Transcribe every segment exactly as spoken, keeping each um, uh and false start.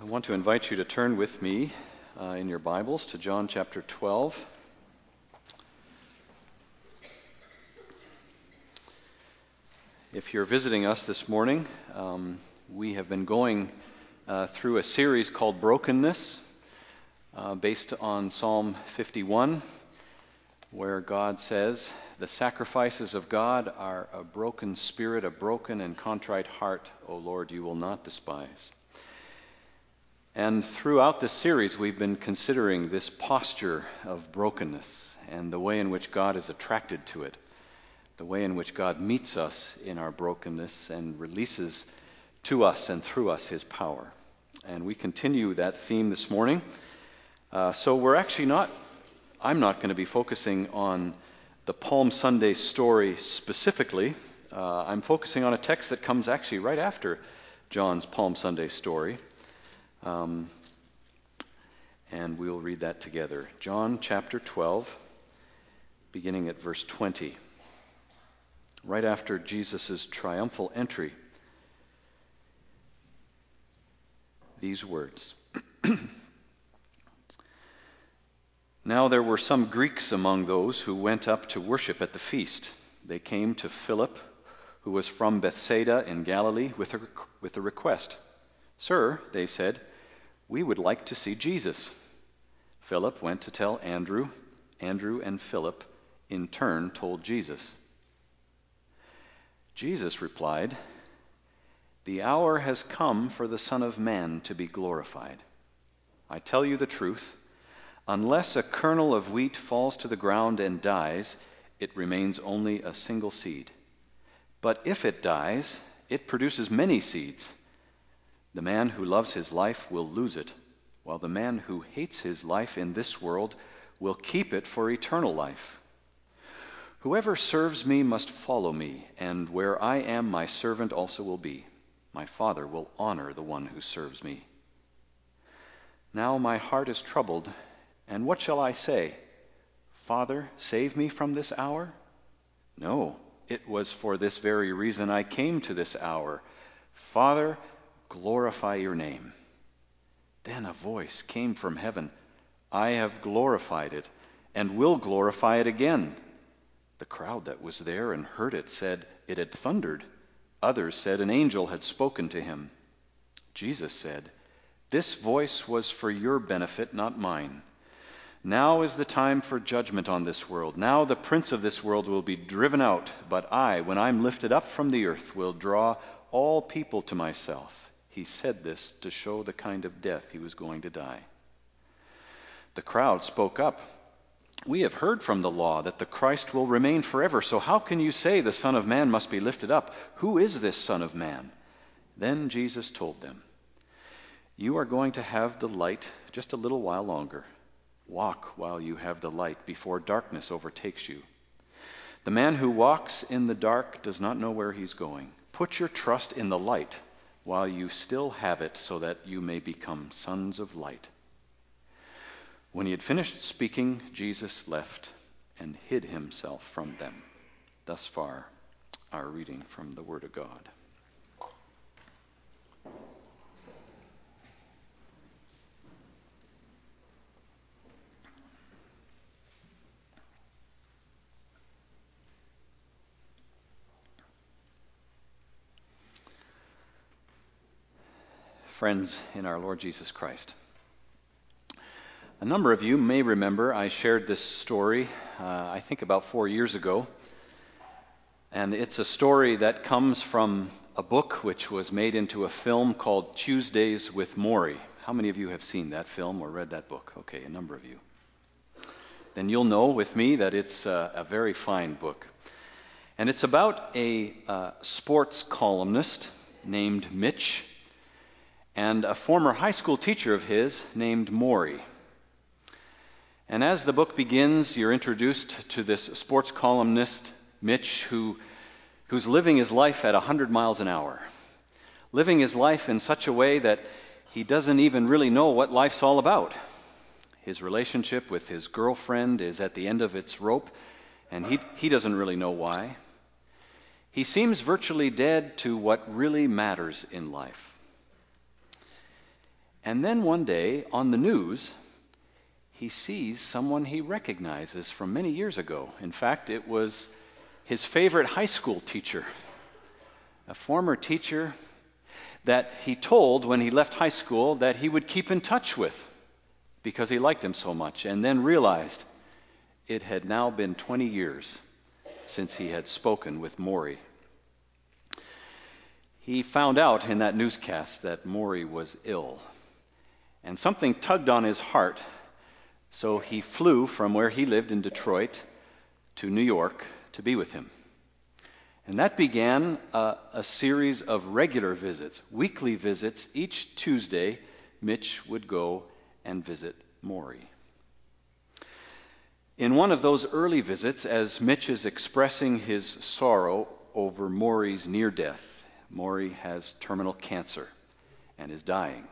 I want to invite you to turn with me uh, in your Bibles to John chapter twelve. If you're visiting us this morning, um, we have been going uh, through a series called Brokenness, uh, based on Psalm fifty-one, where God says, "The sacrifices of God are a broken spirit, a broken and contrite heart, O Lord, you will not despise." And throughout this series, we've been considering this posture of brokenness and the way in which God is attracted to it, the way in which God meets us in our brokenness and releases to us and through us his power. And we continue that theme this morning. Uh, so we're actually not, I'm not going to be focusing on the Palm Sunday story specifically. Uh, I'm focusing on a text that comes actually right after John's Palm Sunday story. Um, and we'll read that together. John chapter twelve, beginning at verse twenty. Right after Jesus' triumphal entry, these words. Now there were some Greeks among those who went up to worship at the feast. They came to Philip, who was from Bethsaida in Galilee, with a, with a request. "Sir," they said, "we would like to see Jesus." Philip went to tell Andrew. Andrew and Philip, in turn, told Jesus. Jesus replied, "The hour has come for the Son of Man to be glorified. I tell you the truth, unless a kernel of wheat falls to the ground and dies, it remains only a single seed. But if it dies, it produces many seeds. The man who loves his life will lose it, while the man who hates his life in this world will keep it for eternal life. Whoever serves me must follow me, and where I am, my servant also will be. My Father will honor the one who serves me. Now my heart is troubled, and what shall I say? Father, save me from this hour? No, it was for this very reason I came to this hour. Father, glorify your name." Then a voice came from heaven. "I have glorified it, and will glorify it again." The crowd that was there and heard it said it had thundered. Others said an angel had spoken to him. Jesus said, "This voice was for your benefit, not mine. Now is the time for judgment on this world. Now the prince of this world will be driven out, but I, when I'm lifted up from the earth, will draw all people to myself." He said this to show the kind of death he was going to die. The crowd spoke up. "We have heard from the law that the Christ will remain forever, so how can you say the Son of Man must be lifted up? Who is this Son of Man?" Then Jesus told them, "You are going to have the light just a little while longer. Walk while you have the light before darkness overtakes you. The man who walks in the dark does not know where he's going. Put your trust in the light while you still have it, so that you may become sons of light." When he had finished speaking, Jesus left and hid himself from them. Thus far, our reading from the Word of God. Friends in our Lord Jesus Christ, a number of you may remember I shared this story, uh, I think about four years ago. And it's a story that comes from a book which was made into a film called Tuesdays with Morrie. How many of you have seen that film or read that book? Okay, a number of you. Then you'll know with me that it's a, a very fine book. And it's about a uh, sports columnist named Mitch and a former high school teacher of his named Morrie. And as the book begins, you're introduced to this sports columnist, Mitch, who who's living his life at one hundred miles an hour, living his life in such a way that he doesn't even really know what life's all about. His relationship with his girlfriend is at the end of its rope, and he he doesn't really know why. He seems virtually dead to what really matters in life. And then one day on the news, he sees someone he recognizes from many years ago. In fact, it was his favorite high school teacher, a former teacher that he told when he left high school that he would keep in touch with because he liked him so much, and then realized it had now been twenty years since he had spoken with Maury. He found out in that newscast that Maury was ill, and something tugged on his heart, so he flew from where he lived in Detroit to New York to be with him. And that began a, a series of regular visits, weekly visits. Each Tuesday, Mitch would go and visit Maury. In one of those early visits, as Mitch is expressing his sorrow over Maury's near death, Maury has terminal cancer and is dying.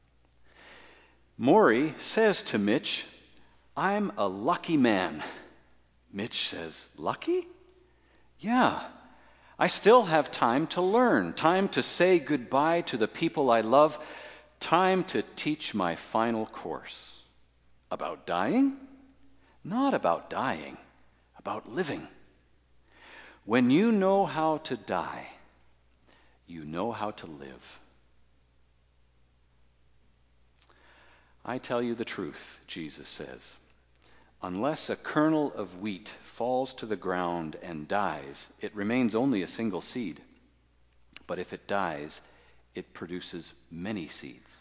Maury says to Mitch, "I'm a lucky man." Mitch says, "Lucky? Yeah. I still have time to learn, time to say goodbye to the people I love, time to teach my final course." About dying? Not about dying, about living. When you know how to die, you know how to live. I tell you the truth, Jesus says. Unless a kernel of wheat falls to the ground and dies, it remains only a single seed. But if it dies, it produces many seeds.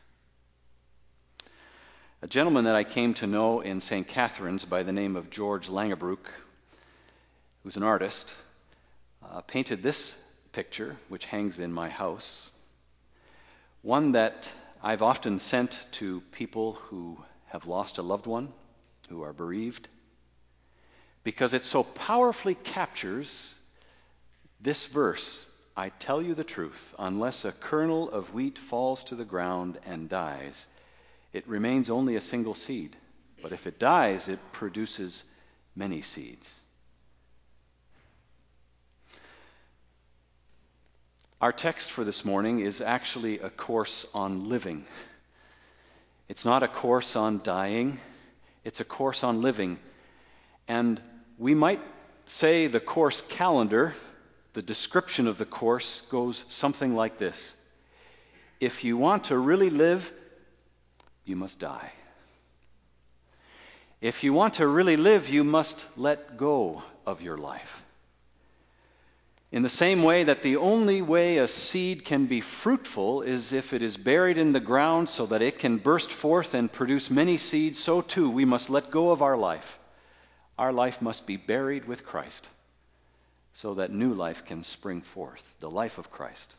A gentleman that I came to know in Saint Catharines by the name of George Langebroek, who's an artist, uh, painted this picture, which hangs in my house, one that I've often sent to people who have lost a loved one, who are bereaved, because it so powerfully captures this verse, "I tell you the truth, unless a kernel of wheat falls to the ground and dies, it remains only a single seed. But if it dies, it produces many seeds." Our text for this morning is actually a course on living. It's not a course on dying. It's a course on living. And we might say the course calendar, the description of the course, goes something like this. If you want to really live, you must die. If you want to really live, you must let go of your life. In the same way that the only way a seed can be fruitful is if it is buried in the ground so that it can burst forth and produce many seeds, so too we must let go of our life. Our life must be buried with Christ so that new life can spring forth, the life of Christ.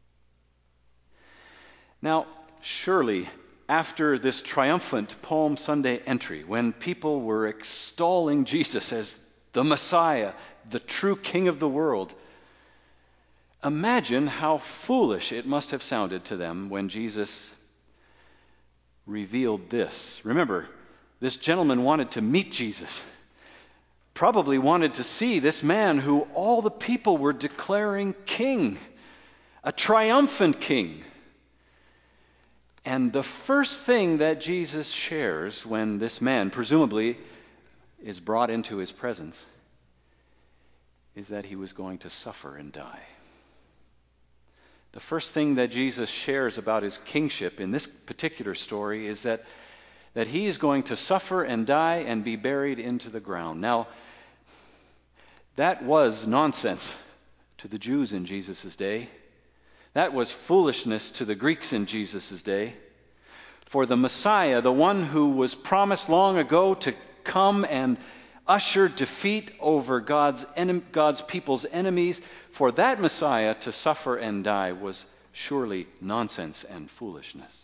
Now, surely after this triumphant Palm Sunday entry, when people were extolling Jesus as the Messiah, the true King of the world, imagine how foolish it must have sounded to them when Jesus revealed this. Remember, this gentleman wanted to meet Jesus, probably wanted to see this man who all the people were declaring king, a triumphant king. And the first thing that Jesus shares when this man, presumably, is brought into his presence is that he was going to suffer and die. The first thing that Jesus shares about his kingship in this particular story is that, that he is going to suffer and die and be buried into the ground. Now, that was nonsense to the Jews in Jesus' day. That was foolishness to the Greeks in Jesus' day. For the Messiah, the one who was promised long ago to come and usher defeat over God's, enem- God's people's enemies, for that Messiah to suffer and die was surely nonsense and foolishness.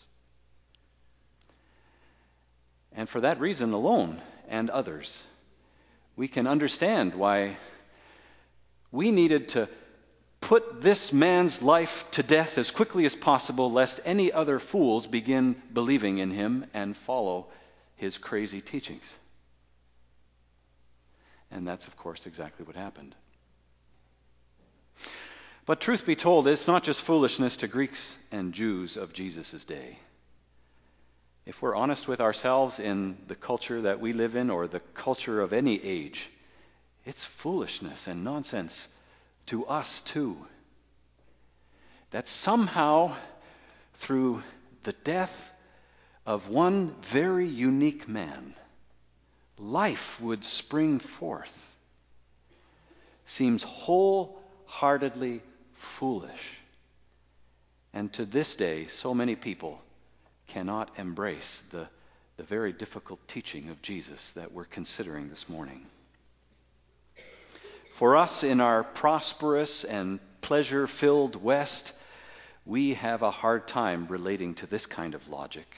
And for that reason alone, and others, we can understand why we needed to put this man's life to death as quickly as possible, lest any other fools begin believing in him and follow his crazy teachings. And that's, of course, exactly what happened. But truth be told, it's not just foolishness to Greeks and Jews of Jesus' day. If we're honest with ourselves in the culture that we live in, or the culture of any age, it's foolishness and nonsense to us too. That somehow, through the death of one very unique man, life would spring forth, seems wholeheartedly foolish. And to this day, so many people cannot embrace the, the very difficult teaching of Jesus that we're considering this morning. For us in our prosperous and pleasure-filled West, we have a hard time relating to this kind of logic.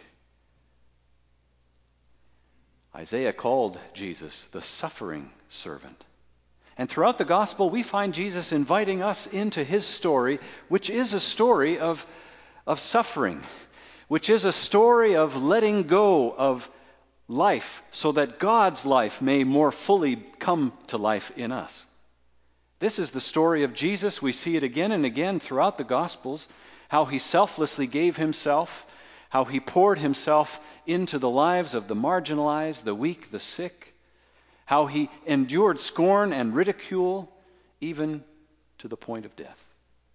Isaiah called Jesus the suffering servant. And throughout the gospel, we find Jesus inviting us into his story, which is a story of, of suffering, which is a story of letting go of life so that God's life may more fully come to life in us. This is the story of Jesus. We see it again and again throughout the Gospels, how he selflessly gave himself, how he poured himself into the lives of the marginalized, the weak, the sick, how he endured scorn and ridicule, even to the point of death.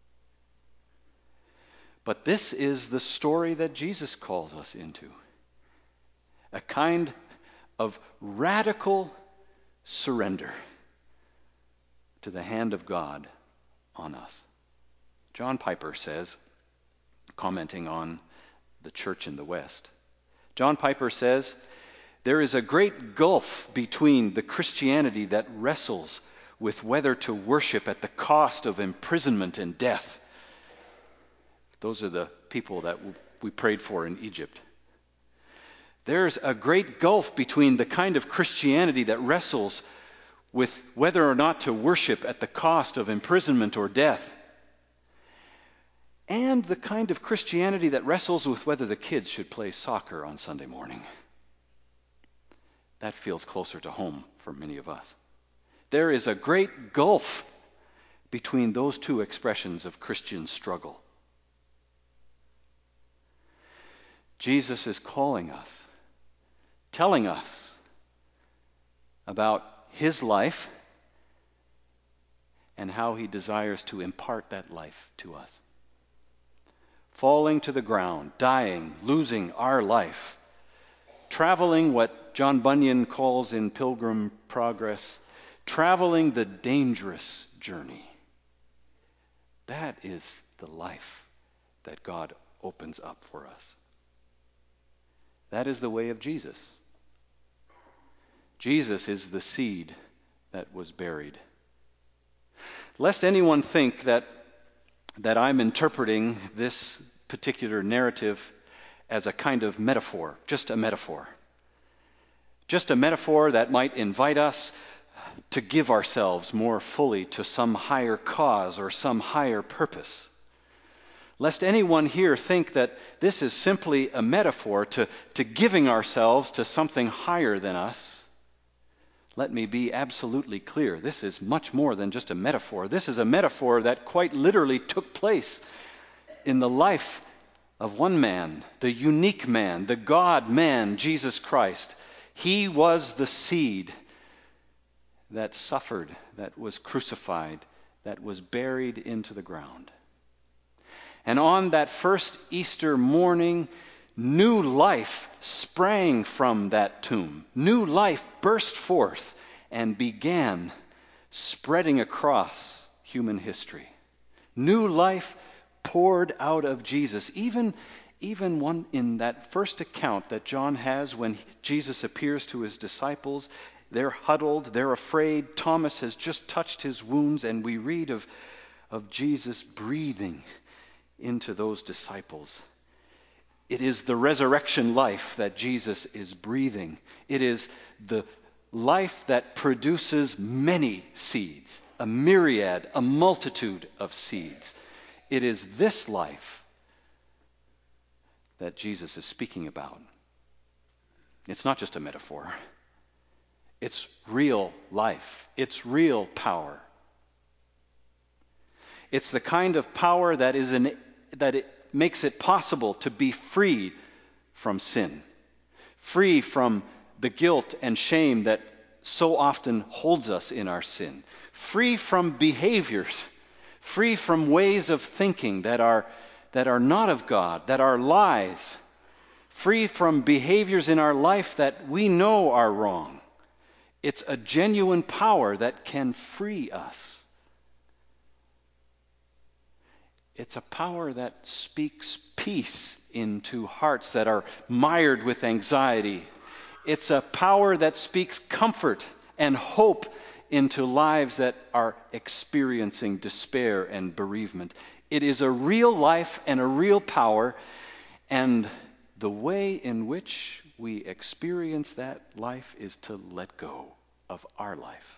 But this is the story that Jesus calls us into, a kind of radical surrender to the hand of God on us. John Piper says, commenting on the church in the West, John Piper says, there is a great gulf between the Christianity that wrestles with whether to worship at the cost of imprisonment and death. Those are the people that we prayed for in Egypt. There's a great gulf between the kind of Christianity that wrestles with whether or not to worship at the cost of imprisonment or death, and the kind of Christianity that wrestles with whether the kids should play soccer on Sunday morning. That feels closer to home for many of us. There is a great gulf between those two expressions of Christian struggle. Jesus is calling us, telling us about his life and how he desires to impart that life to us. Falling to the ground, dying, losing our life, traveling what John Bunyan calls in Pilgrim Progress, traveling the dangerous journey. That is the life that God opens up for us. That is the way of Jesus. Jesus is the seed that was buried. Lest anyone think that, that I'm interpreting this particular narrative as a kind of metaphor, just a metaphor. Just a metaphor that might invite us to give ourselves more fully to some higher cause or some higher purpose. Lest anyone here think that this is simply a metaphor to, to giving ourselves to something higher than us. Let me be absolutely clear. This is much more than just a metaphor. This is a metaphor that quite literally took place in the life of one man, the unique man, the God-man, Jesus Christ. He was the seed that suffered, that was crucified, that was buried into the ground. And on that first Easter morning, new life sprang from that tomb. New life burst forth and began spreading across human history. New life poured out of Jesus. Even, even one in that first account that John has when Jesus appears to his disciples, they're huddled, they're afraid. Thomas has just touched his wounds, and we read of, of Jesus breathing into those disciples. It is the resurrection life that Jesus is breathing. It is the life that produces many seeds, a myriad, a multitude of seeds. It is this life that Jesus is speaking about. It's not just a metaphor. It's real life. It's real power. It's the kind of power that is an, that it makes it possible to be free from sin, free from the guilt and shame that so often holds us in our sin, free from behaviors, free from ways of thinking that are, that are not of God, that are lies, free from behaviors in our life that we know are wrong. It's a genuine power that can free us. It's a power that speaks peace into hearts that are mired with anxiety. It's a power that speaks comfort and hope into lives that are experiencing despair and bereavement. It is a real life and a real power, and the way in which we experience that life is to let go of our life.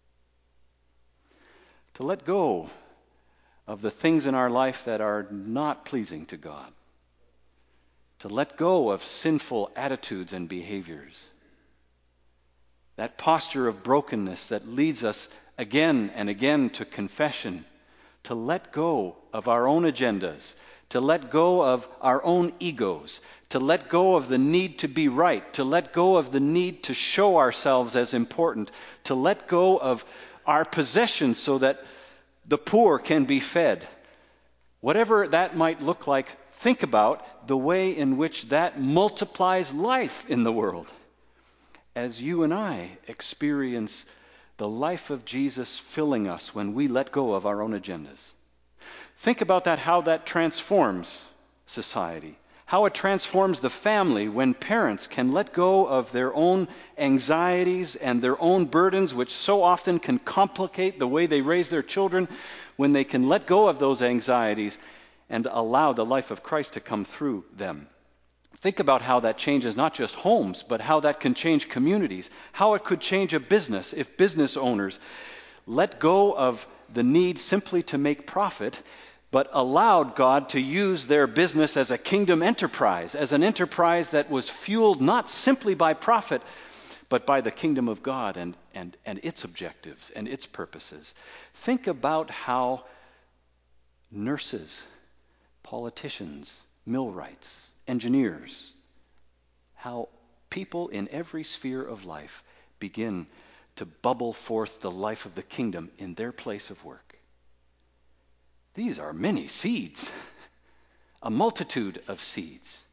To let go of the things in our life that are not pleasing to God. To let go of sinful attitudes and behaviors. That posture of brokenness that leads us again and again to confession. To let go of our own agendas. To let go of our own egos. To let go of the need to be right. To let go of the need to show ourselves as important. To let go of our possessions so that the poor can be fed. Whatever that might look like, think about the way in which that multiplies life in the world. As you and I experience the life of Jesus filling us when we let go of our own agendas. Think about that, how that transforms society. How it transforms the family when parents can let go of their own anxieties and their own burdens, which so often can complicate the way they raise their children, when they can let go of those anxieties and allow the life of Christ to come through them. Think about how that changes not just homes, but how that can change communities, how it could change a business if business owners let go of the need simply to make profit, but allowed God to use their business as a kingdom enterprise, as an enterprise that was fueled not simply by profit, but by the kingdom of God and, and, and its objectives and its purposes. Think about how nurses, politicians, millwrights, engineers, how people in every sphere of life begin to bubble forth the life of the kingdom in their place of work. These are many seeds, a multitude of seeds.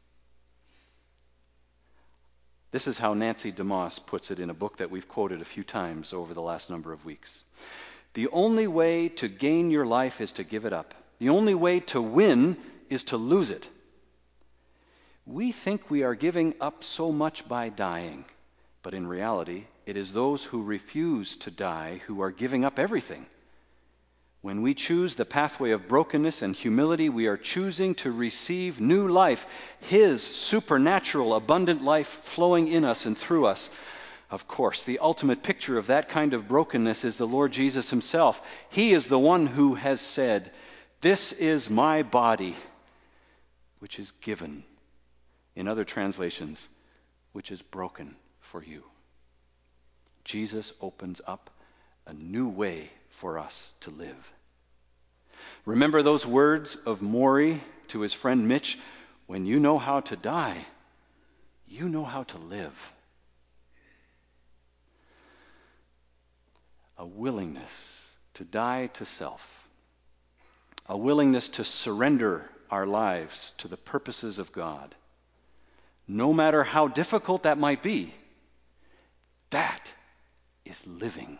This is how Nancy DeMoss puts it in a book that we've quoted a few times over the last number of weeks. The only way to gain your life is to give it up. The only way to win is to lose it. We think we are giving up so much by dying, but in reality, it is those who refuse to die who are giving up everything. When we choose the pathway of brokenness and humility, we are choosing to receive new life, His supernatural, abundant life flowing in us and through us. Of course, the ultimate picture of that kind of brokenness is the Lord Jesus Himself. He is the one who has said, "This is my body, which is given." In other translations, which is broken for you. Jesus opens up a new way for us to live. Remember those words of Maury to his friend Mitch? When you know how to die, you know how to live. A willingness to die to self. A willingness to surrender our lives to the purposes of God. No matter how difficult that might be, that is living.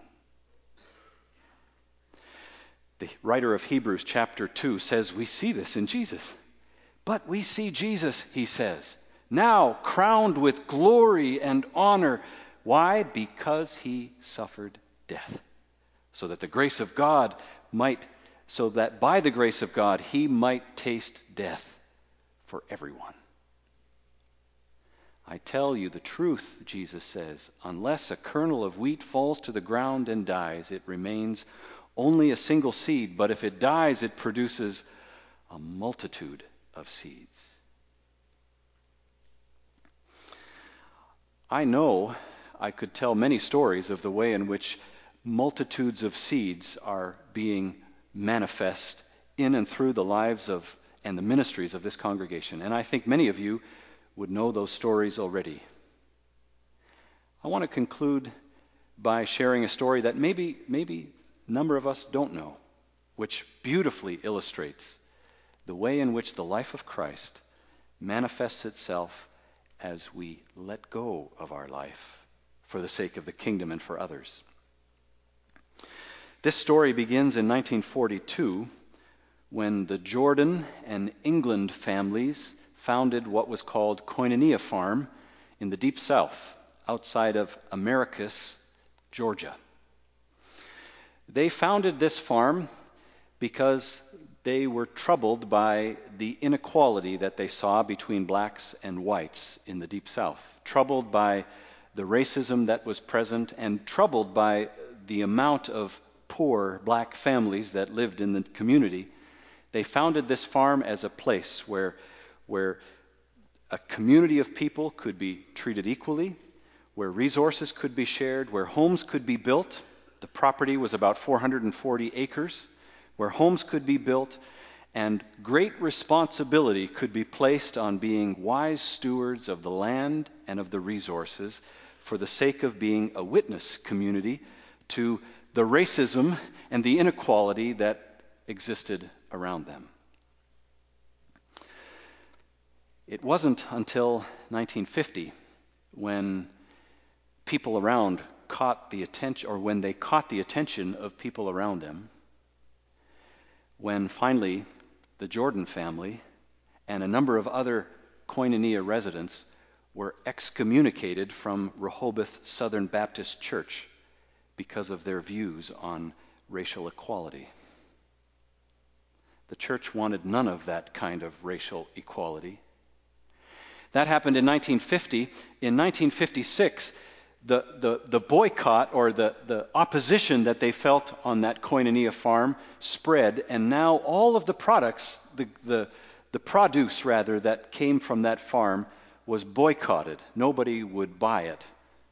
The writer of Hebrews chapter two says we see this in Jesus. But we see Jesus, he says, now crowned with glory and honor. Why? Because he suffered death. So that the grace of God might, so that by the grace of God, he might taste death for everyone. I tell you the truth, Jesus says, unless a kernel of wheat falls to the ground and dies, it remains only a single seed, but if it dies, it produces a multitude of seeds. I know I could tell many stories of the way in which multitudes of seeds are being manifest in and through the lives of and the ministries of this congregation, and I think many of you would know those stories already. I want to conclude by sharing a story that maybe, maybe a number of us don't know, which beautifully illustrates the way in which the life of Christ manifests itself as we let go of our life for the sake of the kingdom and for others. This story begins in nineteen forty-two when the Jordan and England families founded what was called Koinonia Farm in the Deep South, outside of Americus, Georgia. They founded this farm because they were troubled by the inequality that they saw between blacks and whites in the Deep South, troubled by the racism that was present, and troubled by the amount of poor black families that lived in the community. They founded this farm as a place where, where a community of people could be treated equally, where resources could be shared, where homes could be built. The property was about four hundred forty acres, where homes could be built, and great responsibility could be placed on being wise stewards of the land and of the resources for the sake of being a witness community to the racism and the inequality that existed around them. It wasn't until nineteen fifty when people around caught the attention, or when they caught the attention of people around them, when finally the Jordan family and a number of other Koinonia residents were excommunicated from Rehoboth Southern Baptist Church because of their views on racial equality. The church wanted none of that kind of racial equality. That happened in nineteen fifty. In nineteen fifty-six, the, the, the boycott or the, the opposition that they felt on that Koinonia farm spread, and now all of the products, the, the, the produce rather, that came from that farm was boycotted. Nobody would buy it.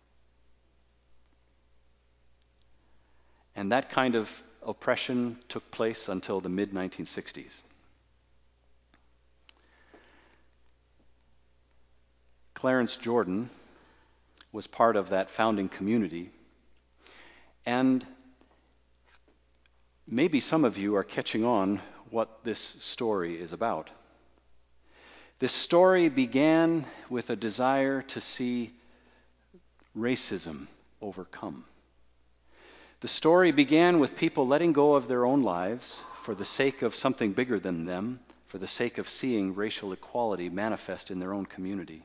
And that kind of oppression took place until the mid nineteen sixties. Clarence Jordan was part of that founding community, and maybe some of you are catching on what this story is about. This story began with a desire to see racism overcome. The story began with people letting go of their own lives for the sake of something bigger than them, for the sake of seeing racial equality manifest in their own community.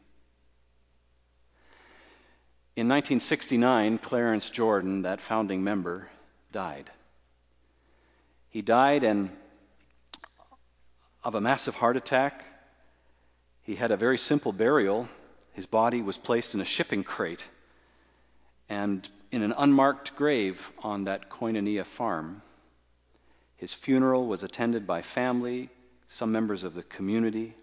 In nineteen sixty-nine, Clarence Jordan, that founding member, died. He died and of a massive heart attack. He had a very simple burial. His body was placed in a shipping crate and in an unmarked grave on that Koinonia farm. His funeral was attended by family, some members of the community.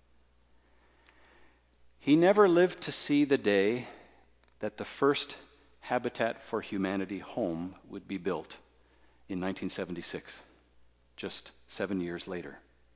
He never lived to see the day that the first Habitat for Humanity home would be built in nineteen seventy-six, just seven years later.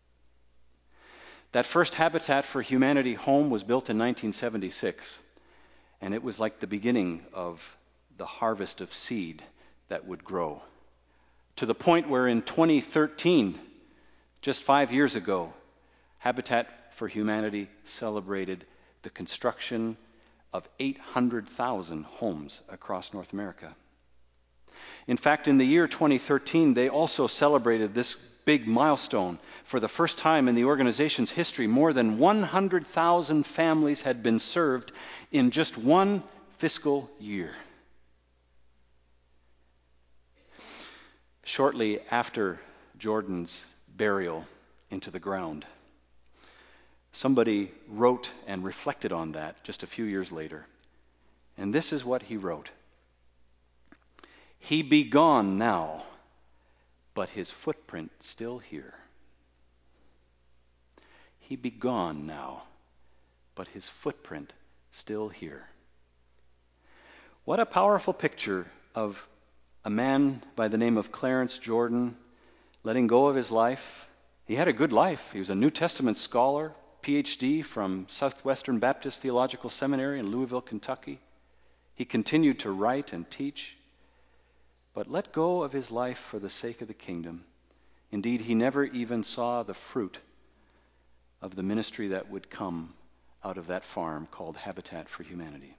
That first Habitat for Humanity home was built in nineteen seventy-six, and it was like the beginning of the harvest of seed that would grow, to the point where in twenty thirteen, just five years ago, Habitat for Humanity celebrated the construction of eight hundred thousand homes across North America. In fact, in the year twenty thirteen, they also celebrated this big milestone. For the first time in the organization's history, more than one hundred thousand families had been served in just one fiscal year. Shortly after Jordan's burial into the ground, somebody wrote and reflected on that just a few years later. And this is what he wrote. He be gone now, but his footprint still here. He be gone now, but his footprint still here. What a powerful picture of a man by the name of Clarence Jordan letting go of his life. He had a good life. He was a New Testament scholar, P H D from Southwestern Baptist Theological Seminary in Louisville, Kentucky. He continued to write and teach, but let go of his life for the sake of the kingdom. Indeed, he never even saw the fruit of the ministry that would come out of that farm called Habitat for Humanity.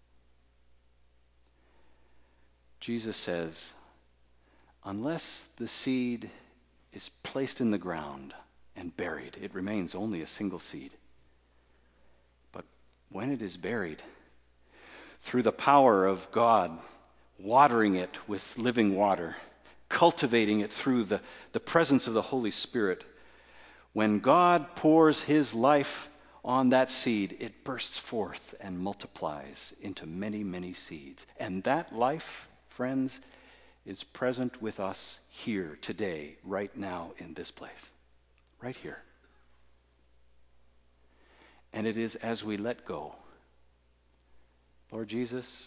Jesus says, unless the seed is placed in the ground and buried, it remains only a single seed. But when it is buried, through the power of God, watering it with living water, cultivating it through the, the presence of the Holy Spirit, when God pours his life on that seed, it bursts forth and multiplies into many, many seeds. And that life, friends, is present with us here today, right now in this place. Right here. And it is as we let go. Lord Jesus,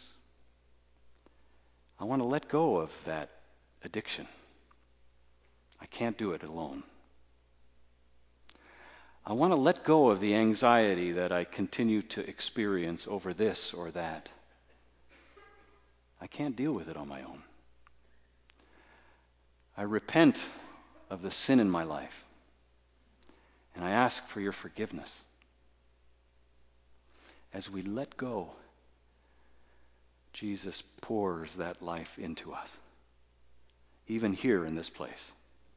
I want to let go of that addiction. I can't do it alone. I want to let go of the anxiety that I continue to experience over this or that. I can't deal with it on my own. I repent of the sin in my life, and I ask for your forgiveness. As we let go, Jesus pours that life into us, even here in this place.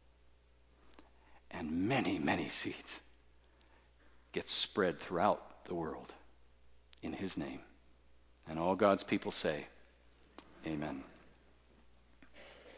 And many, many seeds get spread throughout the world in his name. And all God's people say, amen.